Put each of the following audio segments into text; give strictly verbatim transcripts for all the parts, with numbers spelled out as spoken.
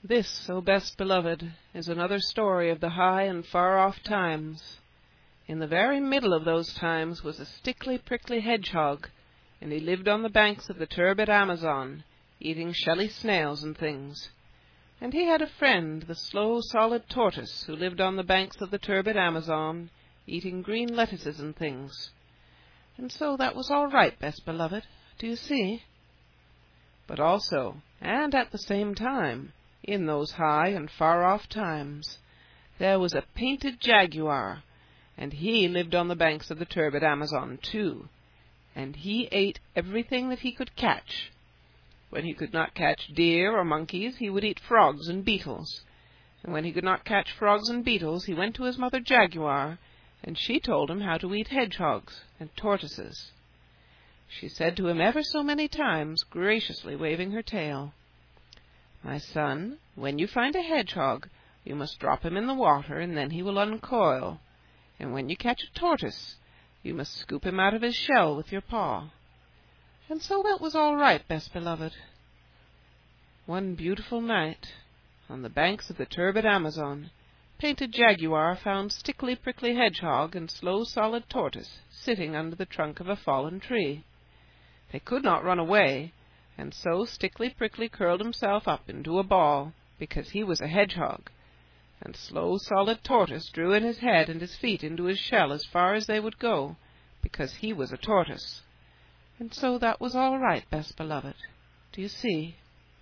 This, O best beloved, is another story of the high and far-off times. In the very middle of those times was a stickly, prickly hedgehog, and he lived on the banks of the turbid Amazon, eating shelly snails and things. And he had a friend, the slow, solid tortoise, who lived on the banks of the turbid Amazon, eating green lettuces and things. And so that was all right, best beloved, do you see? But also, and at the same time, in those high and far-off times, there was a painted jaguar, and he lived on the banks of the turbid Amazon too, and he ate everything that he could catch. When he could not catch deer or monkeys, he would eat frogs and beetles, and when he could not catch frogs and beetles, he went to his mother jaguar, and she told him how to eat hedgehogs and tortoises. She said to him ever so many times, graciously waving her tail, "My son, when you find a hedgehog, you must drop him in the water, and then he will uncoil. And when you catch a tortoise, you must scoop him out of his shell with your paw." And so that was all right, best beloved. One beautiful night, on the banks of the turbid Amazon, Painted Jaguar found Stickly Prickly Hedgehog and Slow Solid Tortoise sitting under the trunk of a fallen tree. They could not run away, and so Stickly Prickly curled himself up into a ball, because he was a hedgehog, and Slow Solid Tortoise drew in his head and his feet into his shell as far as they would go, because he was a tortoise. And so that was all right, best beloved. Do you see?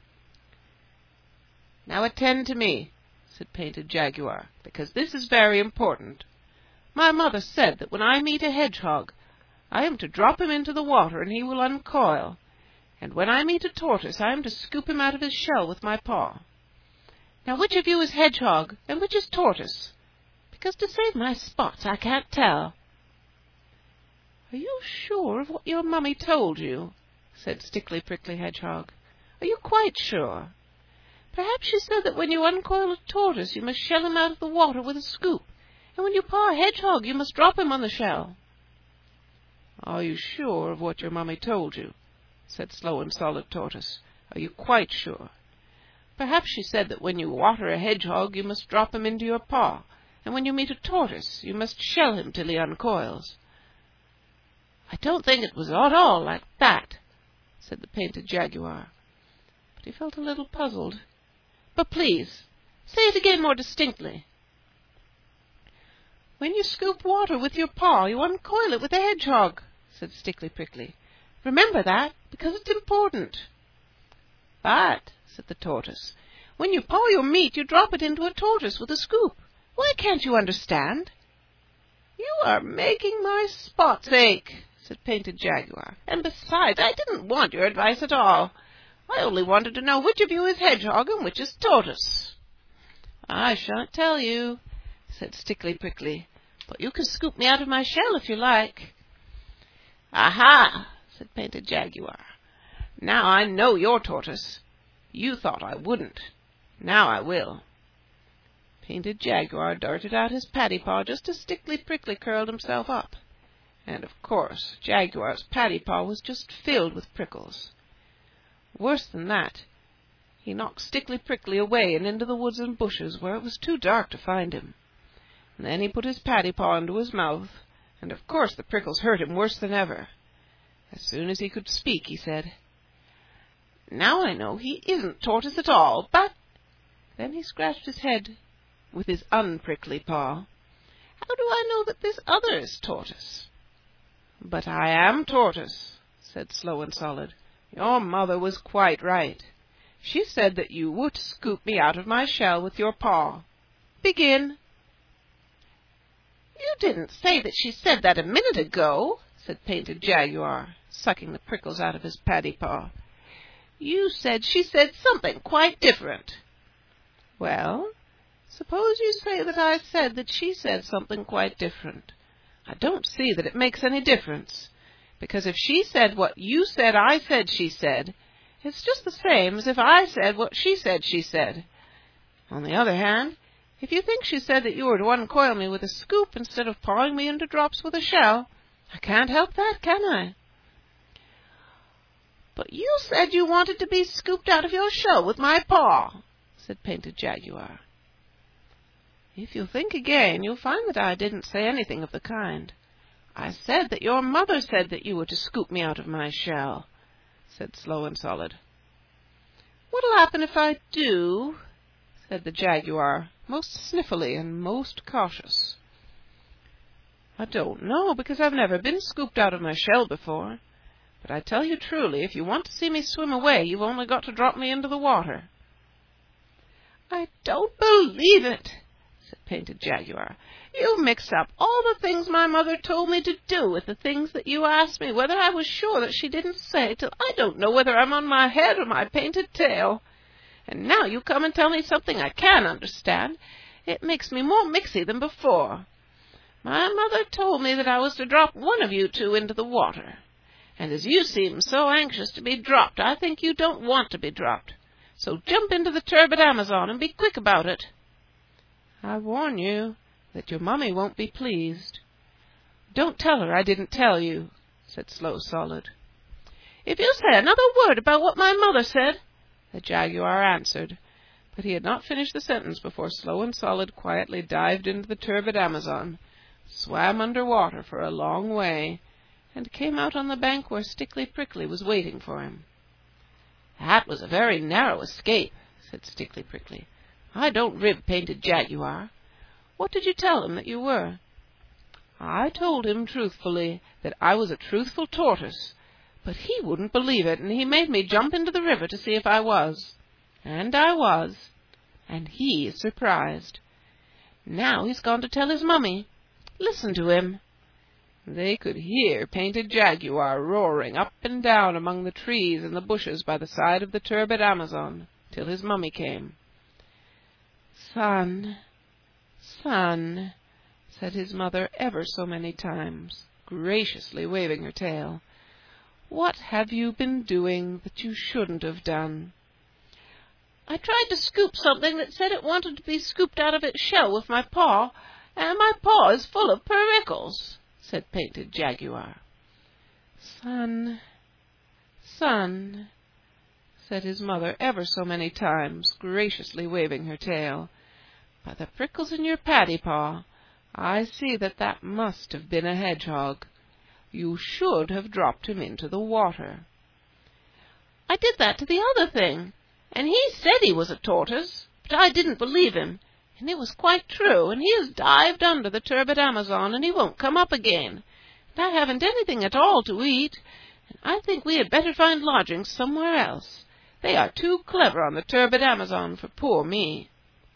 "Now attend to me," said Painted Jaguar, "because this is very important. My mother said that when I meet a hedgehog, I am to drop him into the water and he will uncoil, and when I meet a tortoise, I am to scoop him out of his shell with my paw. Now which of you is hedgehog and which is tortoise? Because to save my spots I can't tell." "Are you sure of what your mummy told you?" said Stickly Prickly Hedgehog. "Are you quite sure? Perhaps she said that when you uncoil a tortoise you must shell him out of the water with a scoop, and when you paw a hedgehog you must drop him on the shell." "Are you sure of what your mummy told you?" said Slow and Solid Tortoise. "Are you quite sure? Perhaps she said that when you water a hedgehog you must drop him into your paw, and when you meet a tortoise you must shell him till he uncoils." "I don't think it was at all like that," said the Painted Jaguar, but he felt a little puzzled. "But please, say it again more distinctly." "When you scoop water with your paw, you uncoil it with a hedgehog," said Stickly Prickly. "Remember that, because it's important." "But," said the tortoise, "when you paw your meat, you drop it into a tortoise with a scoop. Why can't you understand?" "You are making my spots ache," said Painted Jaguar. "And besides, I didn't want your advice at all. I only wanted to know which of you is hedgehog and which is tortoise." "I shan't tell you," said Stickly Prickly, "but you can scoop me out of my shell if you like." "Aha!" said Painted Jaguar. "Now I know you're tortoise. You thought I wouldn't. Now I will." Painted Jaguar darted out his paddy paw just as Stickly Prickly curled himself up. And, of course, Jaguar's paddy paw was just filled with prickles. Worse than that, he knocked Stickly Prickly away and into the woods and bushes, where it was too dark to find him. And then he put his paddy paw into his mouth, and of course the prickles hurt him worse than ever. As soon as he could speak, he said, "Now I know he isn't tortoise at all, but—" Then he scratched his head with his unprickly paw. "How do I know that this other is tortoise?" "But I am tortoise," said Slow and Solid. "Your mother was quite right. She said that you would scoop me out of my shell with your paw. Begin." "You didn't say that she said that a minute ago," said Painted Jaguar, sucking the prickles out of his paddy paw. "You said she said something quite different." "Well, suppose you say that I said that she said something quite different. I don't see that it makes any difference, because if she said what you said I said she said, it's just the same as if I said what she said she said. On the other hand, if you think she said that you were to uncoil me with a scoop instead of pawing me into drops with a shell, I can't help that, can I?" "But you said you wanted to be scooped out of your shell with my paw," said Painted Jaguar. "If you'll think again, you'll find that I didn't say anything of the kind. I said that your mother said that you were to scoop me out of my shell," said Slow and Solid. "What'll happen if I do?" said the Jaguar, most sniffily and most cautious. "I don't know, because I've never been scooped out of my shell before. But I tell you truly, if you want to see me swim away, you've only got to drop me into the water." "I don't believe it," said Painted Jaguar. "You've mixed up all the things my mother told me to do with the things that you asked me whether I was sure that she didn't say, till I don't know whether I'm on my head or my painted tail. And now you come and tell me something I can't understand. It makes me more mixy than before. My mother told me that I was to drop one of you two into the water. And as you seem so anxious to be dropped, I think you don't want to be dropped. So jump into the turbid Amazon and be quick about it." "I warn you that your mummy won't be pleased." "Don't tell her I didn't tell you," said Slow Solid. "If you say another word about what my mother said," the Jaguar answered, but he had not finished the sentence before Slow and Solid quietly dived into the turbid Amazon, swam under water for a long way, and came out on the bank where Stickly Prickly was waiting for him. "That was a very narrow escape," said Stickly Prickly. "I don't rib Painted Jaguar. What did you tell him that you were?" "I told him truthfully that I was a truthful tortoise, but he wouldn't believe it, and he made me jump into the river to see if I was. And I was, and he is surprised. Now he's gone to tell his mummy. Listen to him." They could hear Painted Jaguar roaring up and down among the trees and the bushes by the side of the turbid Amazon, till his mummy came. "Son, son," said his mother ever so many times, graciously waving her tail, "what have you been doing that you shouldn't have done?" "I tried to scoop something that said it wanted to be scooped out of its shell with my paw, and my paw is full of perickles," said Painted Jaguar. "Son, son," said his mother ever so many times, graciously waving her tail, "by the prickles in your paddy paw, I see that that must have been a hedgehog. You should have dropped him into the water." "I did that to the other thing, and he said he was a tortoise, but I didn't believe him, and it was quite true, and he has dived under the turbid Amazon, and he won't come up again. And I haven't anything at all to eat, and I think we had better find lodgings somewhere else. They are too clever on the turbid Amazon for poor me."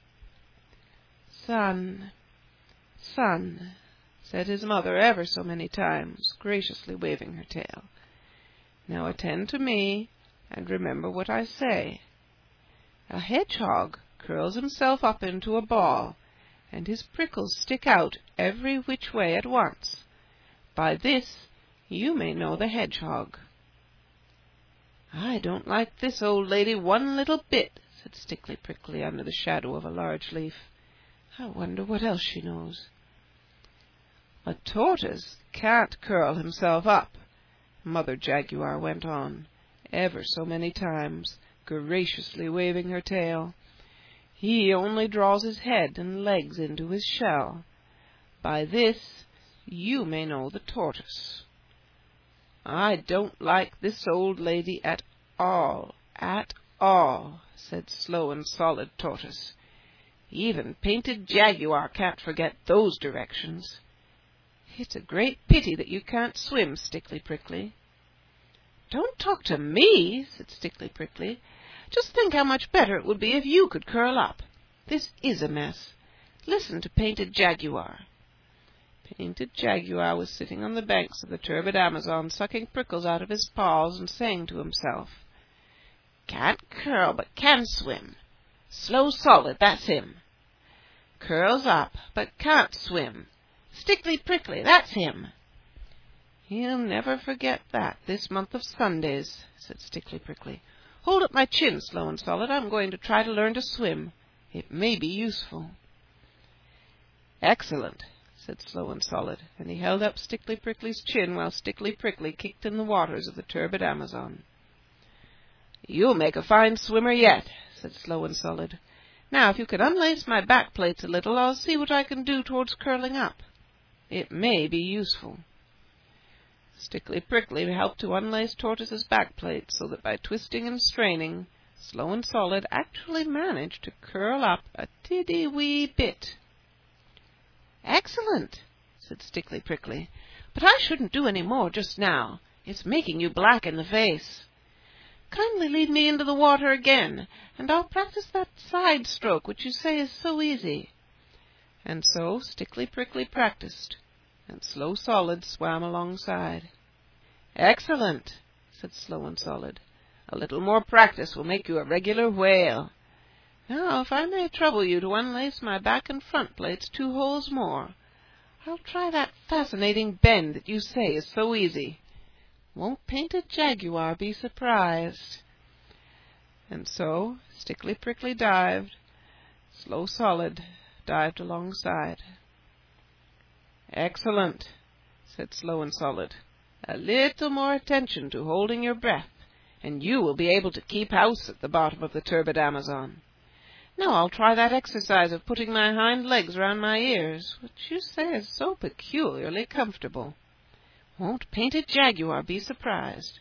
"Son, son," said his mother ever so many times, graciously waving her tail, "now attend to me, and remember what I say. A hedgehog curls himself up into a ball, and his prickles stick out every which way at once. By this you may know the hedgehog." "I don't like this old lady one little bit," said Stickly Prickly under the shadow of a large leaf. "I wonder what else she knows." "A tortoise can't curl himself up," Mother Jaguar went on, ever so many times, graciously waving her tail. "He only draws his head and legs into his shell. By this you may know the tortoise." "I don't like this old lady at all, at all," said Slow and Solid Tortoise. "Even Painted Jaguar can't forget those directions. It's a great pity that you can't swim, Stickly Prickly." "Don't talk to me," said Stickly Prickly. "Just think how much better it would be if you could curl up. This is a mess. Listen to Painted Jaguar." Painted Jaguar was sitting on the banks of the turbid Amazon, sucking prickles out of his paws and saying to himself, "Can't curl, but can swim. Slow Solid, that's him. Curls up, but can't swim. Stickly Prickly, that's him." "He'll never forget that this month of Sundays," said Stickly Prickly. "Hold up my chin, Slow and Solid. I'm going to try to learn to swim. It may be useful." "Excellent," said Slow and Solid, and he held up Stickly Prickly's chin while Stickly Prickly kicked in the waters of the turbid Amazon. "You'll make a fine swimmer yet," said Slow and Solid. Now, if you could unlace my back plates a little, I'll see what I can do towards curling up. It may be useful." Stickly Prickly helped to unlace Tortoise's back plates, so that by twisting and straining, Slow and Solid actually managed to curl up a tiddy-wee bit. "Excellent," said Stickly Prickly, "but I shouldn't do any more just now. It's making you black in the face. Kindly lead me into the water again, and I'll practice that side stroke which you say is so easy." And so Stickly Prickly practiced, and Slow Solid swam alongside. "Excellent," said Slow and Solid. "A little more practice will make you a regular whale. Now, if I may trouble you to unlace my back and front plates two holes more, I'll try that fascinating bend that you say is so easy. Won't Painted Jaguar be surprised?" And so Stickly Prickly dived. Slow Solid dived alongside. "Excellent," said Slow and Solid. "A little more attention to holding your breath, and you will be able to keep house at the bottom of the turbid Amazon. Now I'll try that exercise of putting my hind legs round my ears, which you say is so peculiarly comfortable. Won't Painted Jaguar be surprised?"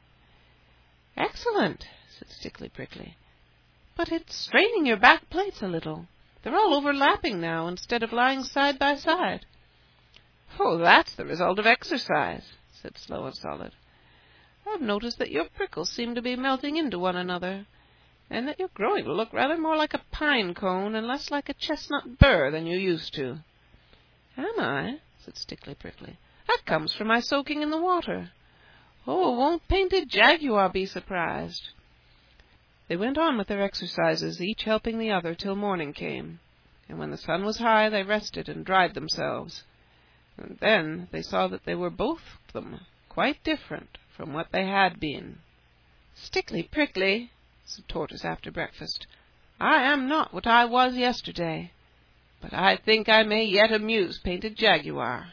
"Excellent," said Stickly Prickly. "But it's straining your back plates a little. They're all overlapping now, instead of lying side by side." "Oh, that's the result of exercise," said Slow and Solid. "I've noticed that your prickles seem to be melting into one another, and that you're growing to look rather more like a pine cone and less like a chestnut burr than you used to." "Am I?" said Stickly Prickly. "That comes from my soaking in the water. Oh, won't Painted Jaguar be surprised?" They went on with their exercises, each helping the other, till morning came, and when the sun was high they rested and dried themselves. And then they saw that they were both of them quite different from what they had been. "Stickly Prickly," said Tortoise after breakfast, "I am not what I was yesterday, but I think I may yet amuse Painted Jaguar."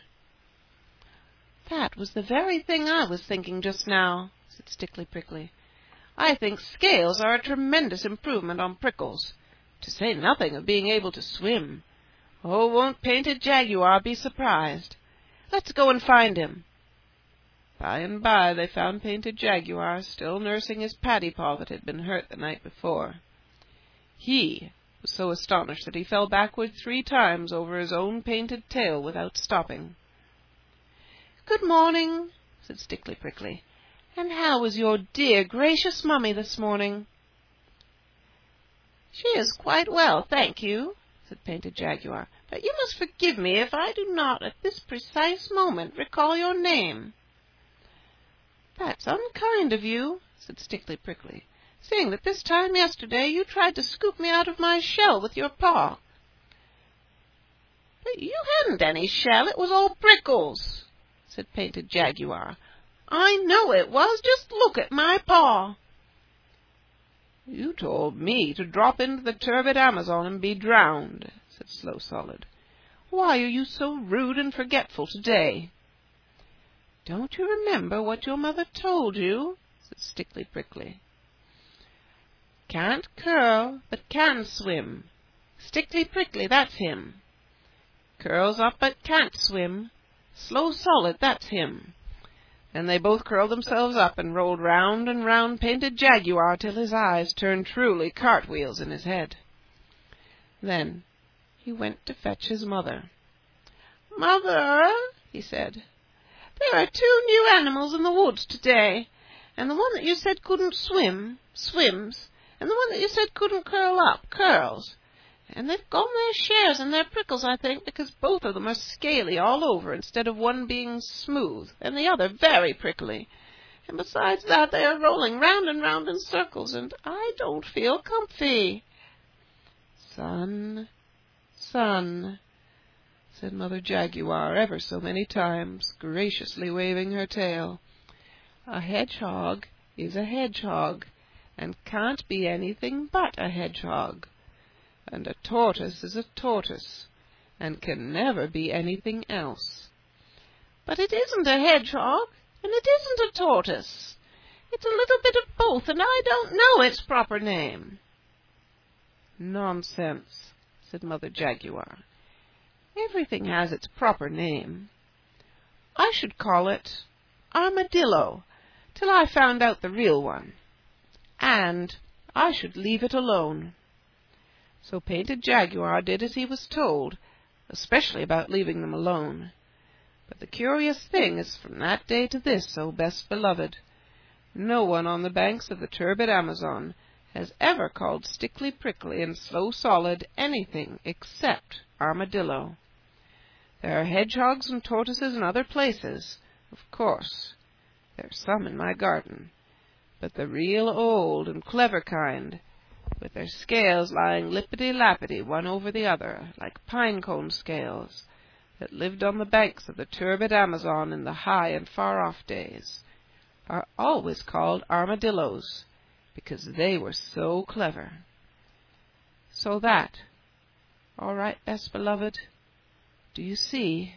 "That was the very thing I was thinking just now," said Stickly Prickly. "I think scales are a tremendous improvement on prickles, to say nothing of being able to swim. Oh, won't Painted Jaguar be surprised? Let's go and find him." By and by they found Painted Jaguar still nursing his paddy paw that had been hurt the night before. He was so astonished that he fell backward three times over his own painted tail without stopping. "Good morning," said Stickly Prickly. "And how is your dear, gracious mummy this morning?" "She is quite well, thank you," said Painted Jaguar. "But you must forgive me if I do not at this precise moment recall your name." "That's unkind of you," said Stickly Prickly, "seeing that this time yesterday you tried to scoop me out of my shell with your paw." "But you hadn't any shell, it was all prickles," said Painted Jaguar. "I know it was. Just look at my paw." "You told me to drop into the turbid Amazon and be drowned," said Slow Solid. "Why are you so rude and forgetful today?" "Don't you remember what your mother told you?" said Stickly Prickly. "Can't curl, but can swim. Stickly Prickly, that's him. Curls up, but can't swim. Slow Solid, that's him." Then they both curled themselves up and rolled round and round Painted Jaguar till his eyes turned truly cartwheels in his head. Then he went to fetch his mother. "Mother," he said, "there are two new animals in the woods today, and the one that you said couldn't swim, swims, and the one that you said couldn't curl up, curls. And they've gone their shares in their prickles, I think, because both of them are scaly all over, instead of one being smooth, and the other very prickly. And besides that, they are rolling round and round in circles, and I don't feel comfy." "Son, son," said Mother Jaguar ever so many times, graciously waving her tail, "a hedgehog is a hedgehog, and can't be anything but a hedgehog. And a tortoise is a tortoise, and can never be anything else." "But it isn't a hedgehog, and it isn't a tortoise. It's a little bit of both, and I don't know its proper name." "Nonsense," said Mother Jaguar. "Everything has its proper name. I should call it Armadillo till I found out the real one, and I should leave it alone." So Painted Jaguar did as he was told, especially about leaving them alone. But the curious thing is from that day to this, O Best Beloved, no one on the banks of the turbid Amazon has ever called Stickly Prickly and Slow Solid anything except Armadillo. There are hedgehogs and tortoises in other places, of course. There are some in my garden. But the real old and clever kind, with their scales lying lippity-lappity one over the other, like pine-cone scales, that lived on the banks of the turbid Amazon in the high and far-off days, are always called armadillos, because they were so clever. So that, all right, Best Beloved, do you see?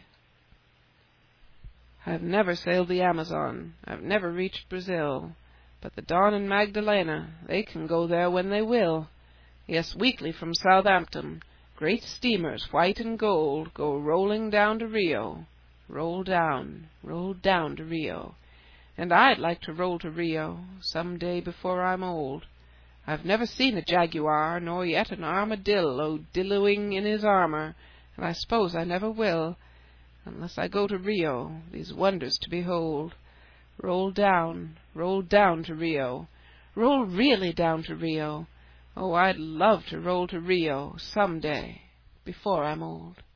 I've never sailed the Amazon, I've never reached Brazil, but the Don and Magdalena, they can go there when they will. Yes, weekly from Southampton, great steamers, white and gold, go rolling down to Rio. Roll down, roll down to Rio. And I'd like to roll to Rio, some day before I'm old. I've never seen a jaguar, nor yet an armadillo dillowing in his armor, and I suppose I never will, unless I go to Rio, these wonders to behold. Roll down, roll down to Rio. Roll really down to Rio. Oh, I'd love to roll to Rio some day, before I'm old.